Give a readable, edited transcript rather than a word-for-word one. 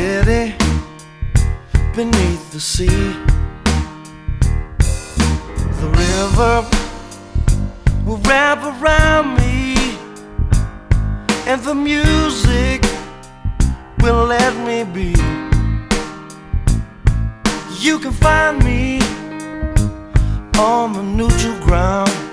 city beneath the sea. The river will wrap around me, and the music will let me be. You can find me on the neutral ground,